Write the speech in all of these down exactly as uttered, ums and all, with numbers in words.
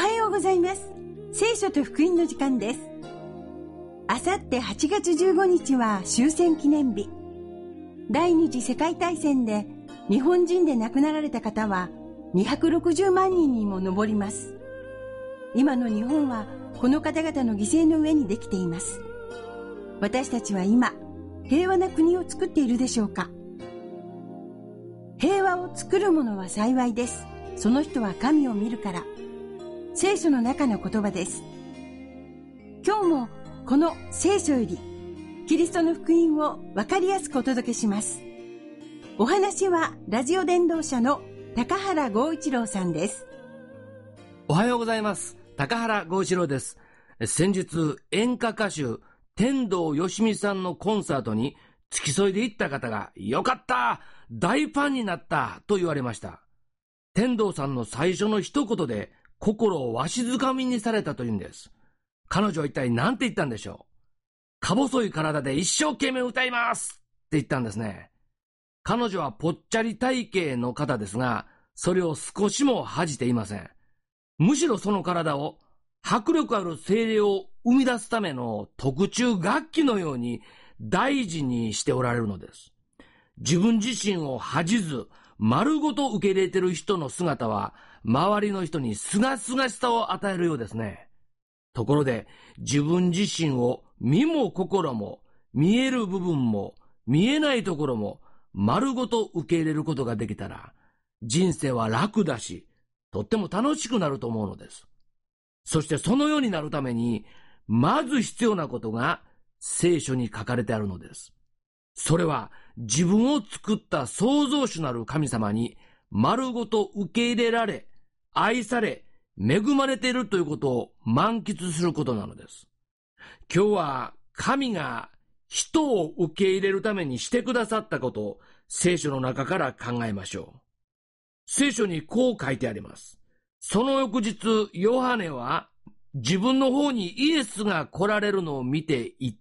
はようございます。聖書と福音の時間です。あさってはちがつじゅうごにちは終戦記念日。第二次世界大戦で日本人で亡くなられた方はにひゃくろくじゅうまんにんにも上ります。今の日本はこの方々の犠牲の上にできています。私たちは今、平和な国を作っているでしょうか？平和を作る者は幸いです。その人は神を見るから。聖書の中の言葉です。今日もこの聖書よりキリストの福音を分かりやすくお届けします。お話はラジオ伝道者の高原剛一郎さんです。 おはようございます。高原剛一郎です。先日演歌歌手天童よしみさんのコンサートに付き添いで行った方が、よかった、大ファンになったと言われました。天童さんの最初の一言で心をわしづかみにされたというんです。彼女は一体何て言ったんでしょう。か細い体で一生懸命歌いますって言ったんですね。彼女はぽっちゃり体型の方ですが、それを少しも恥じていません。むしろその体を迫力ある声量を生み出すための特注楽器のように大事にしておられるのです。自分自身を恥じず丸ごと受け入れている人の姿は、周りの人にすがすがしさを与えるようですね。ところで、自分自身を身も心も、見える部分も見えないところも丸ごと受け入れることができたら、人生は楽だし、とっても楽しくなると思うのです。そしてそのようになるために、まず必要なことが聖書に書かれてあるのです。それは自分を作った創造主なる神様に丸ごと受け入れられ、愛され、恵まれているということを満喫することなのです。今日は神が人を受け入れるためにしてくださったことを聖書の中から考えましょう。聖書にこう書いてあります。その翌日、ヨハネは自分の方にイエスが来られるのを見て言った。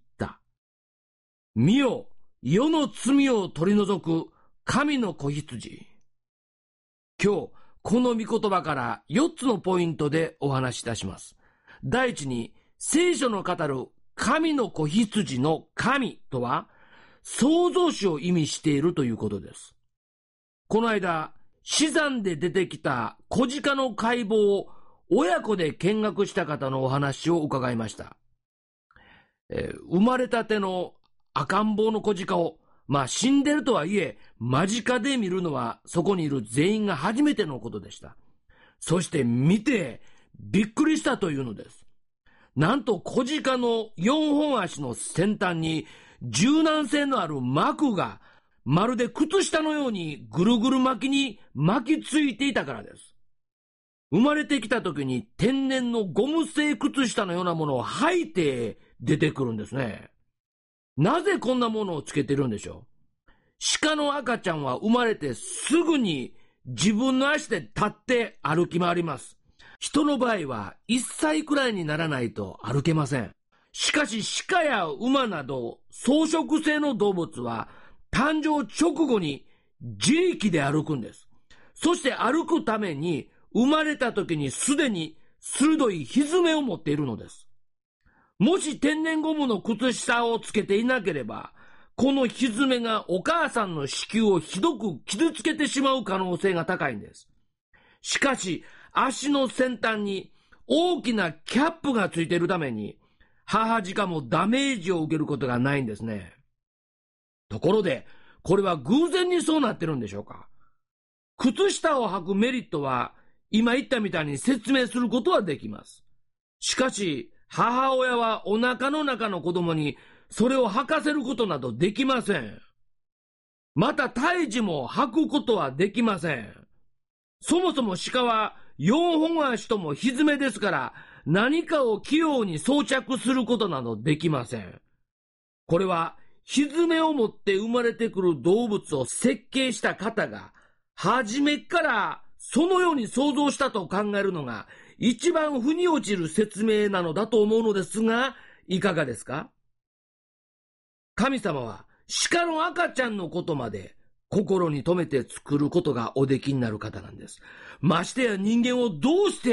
見よ、世の罪を取り除く神の子羊。今日、この御言葉からよっつのポイントでお話しいたします。第一に、聖書の語る神の子羊の神とは、創造主を意味しているということです。この間、死産で出てきた子鹿の解剖を親子で見学した方のお話を伺いました。えー、生まれたての赤ん坊の子鹿を、まあ死んでるとはいえ、間近で見るのはそこにいる全員が初めてのことでした。そして見てびっくりしたというのです。なんと子鹿のよんほん足の先端に柔軟性のある膜がまるで靴下のようにぐるぐる巻きに巻きついていたからです。生まれてきた時に天然のゴム製靴下のようなものを履いて出てくるんですね。なぜこんなものをつけてるんでしょう。鹿の赤ちゃんは生まれてすぐに自分の足で立って歩き回ります。人の場合はいっさいくらいにならないと歩けません。しかし鹿や馬など草食性の動物は誕生直後に自力で歩くんです。そして歩くために生まれた時にすでに鋭い蹄を持っているのです。もし天然ゴムの靴下をつけていなければ、この蹄がお母さんの子宮をひどく傷つけてしまう可能性が高いんです。しかし、足の先端に大きなキャップがついているために、母鹿もダメージを受けることがないんですね。ところで、これは偶然にそうなってるんでしょうか？靴下を履くメリットは、今言ったみたいに説明することはできます。しかし、母親はお腹の中の子供にそれを履かせることなどできません。また胎児も履くことはできません。そもそも鹿はよんほん足とも蹄ですから、何かを器用に装着することなどできません。これは蹄を持って生まれてくる動物を設計した方が初めからそのように想像したと考えるのが一番腑に落ちる説明なのだと思うのですが、いかがですか？神様は鹿の赤ちゃんのことまで心に留めて作ることがおできになる方なんです。ましてや人間をどうして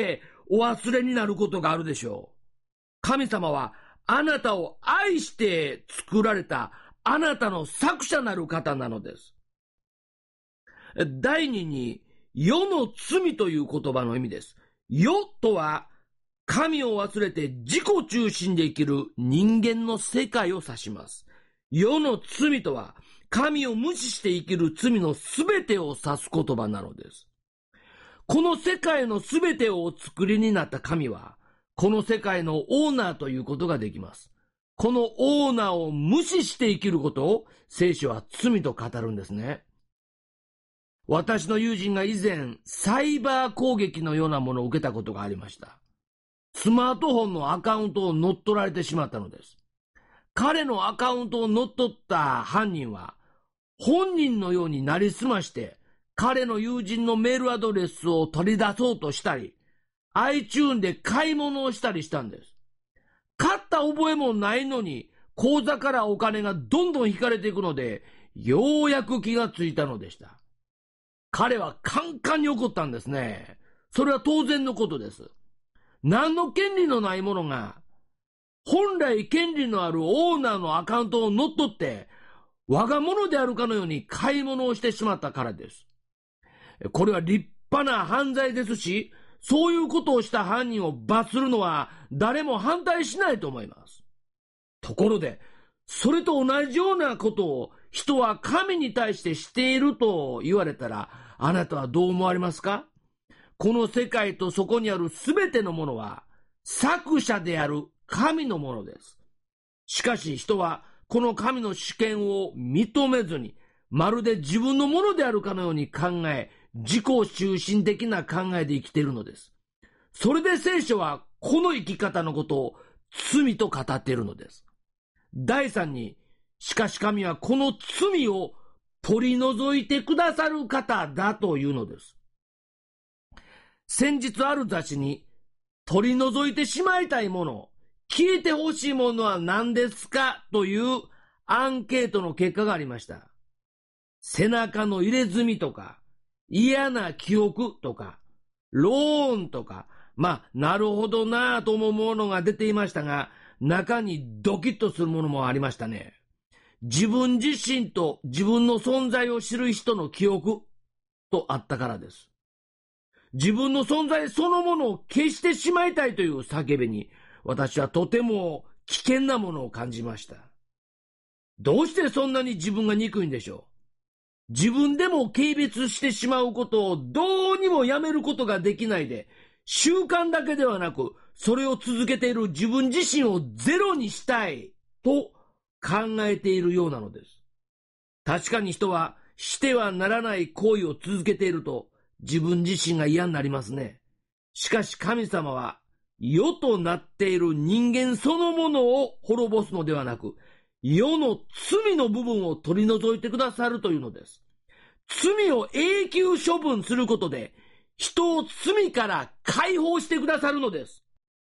お忘れになることがあるでしょう。神様はあなたを愛して作られたあなたの作者なる方なのです。第二に、世の罪という言葉の意味です。世とは、神を忘れて自己中心で生きる人間の世界を指します。世の罪とは、神を無視して生きる罪のすべてを指す言葉なのです。この世界のすべてをお作りになった神は、この世界のオーナーということができます。このオーナーを無視して生きることを聖書は罪と語るんですね。私の友人が以前、サイバー攻撃のようなものを受けたことがありました。スマートフォンのアカウントを乗っ取られてしまったのです。彼のアカウントを乗っ取った犯人は、本人のようになりすまして、彼の友人のメールアドレスを取り出そうとしたり、iTunes で買い物をしたりしたんです。買った覚えもないのに、口座からお金がどんどん引かれていくので、ようやく気がついたのでした。彼はカンカンに怒ったんですね。それは当然のことです。何の権利のないものが、本来権利のあるオーナーのアカウントを乗っ取って、我が物であるかのように買い物をしてしまったからです。これは立派な犯罪ですし、そういうことをした犯人を罰するのは誰も反対しないと思います。ところで、それと同じようなことを人は神に対してしていると言われたら、あなたはどう思われますか？この世界とそこにあるすべてのものは作者である神のものです。しかし人はこの神の主権を認めずに、まるで自分のものであるかのように考え、自己中心的な考えで生きているのです。それで聖書はこの生き方のことを罪と語っているのです。第三に、しかし神はこの罪を取り除いてくださる方だというのです。先日ある雑誌に、取り除いてしまいたいもの、消えてほしいものは何ですかというアンケートの結果がありました。背中の入れ墨とか、嫌な記憶とか、ローンとか、まあ、なるほどなぁと思うものが出ていましたが、中にドキッとするものもありましたね。自分自身と自分の存在を知る人の記憶とあったからです。自分の存在そのものを消してしまいたいという叫びに、私はとても危険なものを感じました。どうしてそんなに自分が憎いんでしょう。自分でも軽蔑してしまうことをどうにもやめることができないで、習慣だけではなく、それを続けている自分自身をゼロにしたいと考えているようなのです。確かに人はしてはならない行為を続けていると自分自身が嫌になりますね。しかし神様は世となっている人間そのものを滅ぼすのではなく、世の罪の部分を取り除いてくださるというのです。罪を永久処分することで人を罪から解放してくださるのです。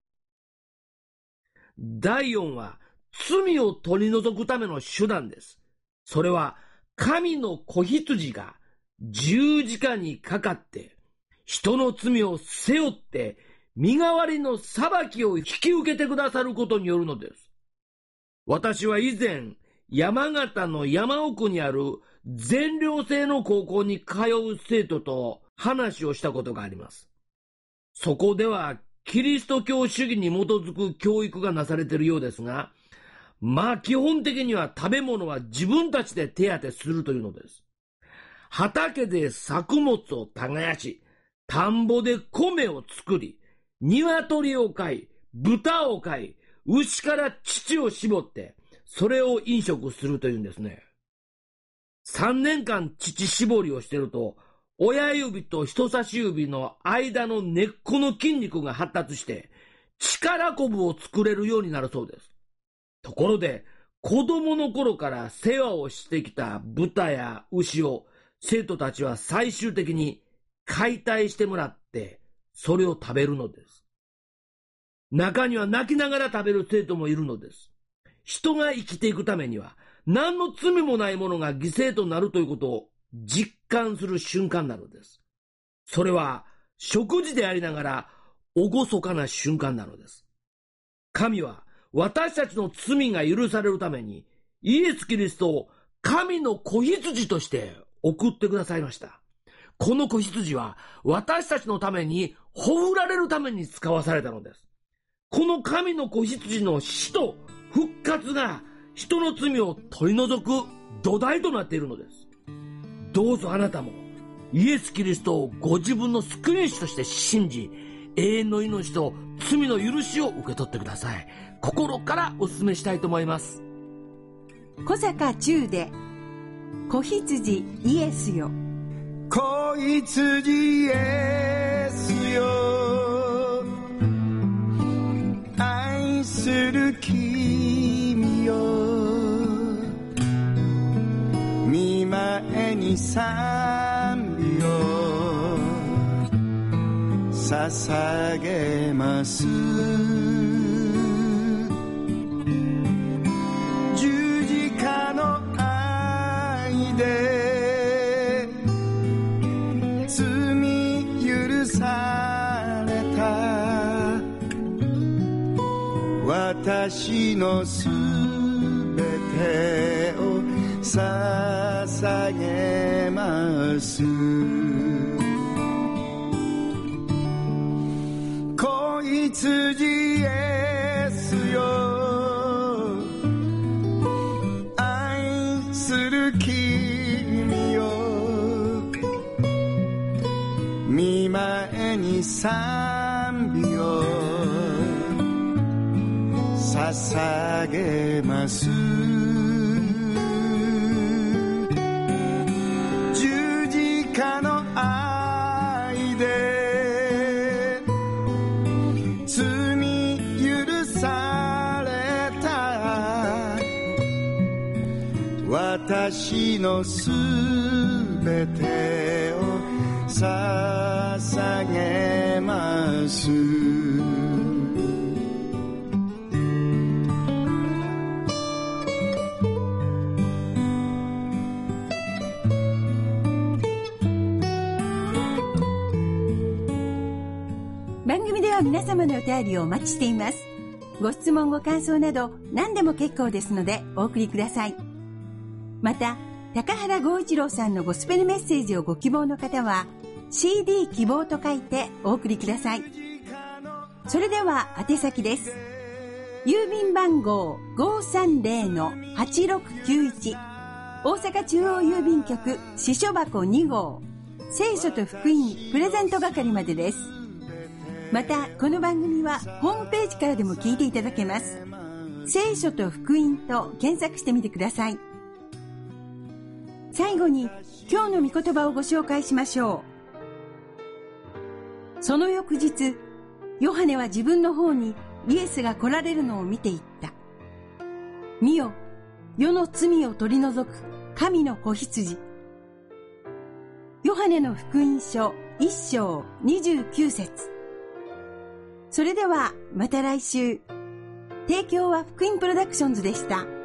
だいよんは罪を取り除くための手段です。それは神の子羊が十字架にかかって人の罪を背負って身代わりの裁きを引き受けてくださることによるのです。私は以前山形の山奥にある全寮制の高校に通う生徒と話をしたことがあります。そこではキリスト教主義に基づく教育がなされているようですが、まあ基本的には食べ物は自分たちで手当てするというのです。畑で作物を耕し、田んぼで米を作り、鶏を飼い、豚を飼い、牛から乳を絞って、それを飲食するというんですね。三年間乳搾りをしていると、親指と人差し指の間の根っこの筋肉が発達して、力こぶを作れるようになるそうです。ところで、子供の頃から世話をしてきた豚や牛を生徒たちは最終的に解体してもらって、それを食べるのです。中には泣きながら食べる生徒もいるのです。人が生きていくためには、何の罪もないものが犠牲となるということを実感する瞬間なのです。それは食事でありながら厳かな瞬間なのです。神は私たちの罪が許されるためにイエス・キリストを神の子羊として送ってくださいました。この子羊は私たちのために葬られるために使わされたのです。この神の子羊の死と復活が人の罪を取り除く土台となっているのです。どうぞあなたもイエス・キリストをご自分の救い主として信じ、永遠の命と罪の許しを受け取ってください。心からお勧めしたいと思います。 小坂忠で子羊イエスよ。 子羊イエスよ、愛する君よ、御前に賛美を捧げます。十字架の愛で罪許された、私のすべてを捧げます。子羊イエスよ、愛する君よ、御前に賛美を捧げます。十字架の愛で罪許された、私のすべてを捧げます。 番組では皆様のお便りをお待ちしています。ご質問ご感想など何でも結構ですのでお送りください。また高原剛一郎さんのゴスペルメッセージをご希望の方は シーディー 希望と書いてお送りください。それでは宛先です。郵便番号 ごーさんぜろのはちろくきゅういち 大阪中央郵便局支所箱に号聖書と福音プレゼント係までです。またこの番組はホームページからでも聞いていただけます。聖書と福音と検索してみてください。最後に今日の御言葉をご紹介しましょう。その翌日、ヨハネは自分の方にイエスが来られるのを見ていった。見よ、世の罪を取り除く神の子羊。ヨハネの福音書一章にじゅうきゅう節。それではまた来週。提供は福音プロダクションズでした。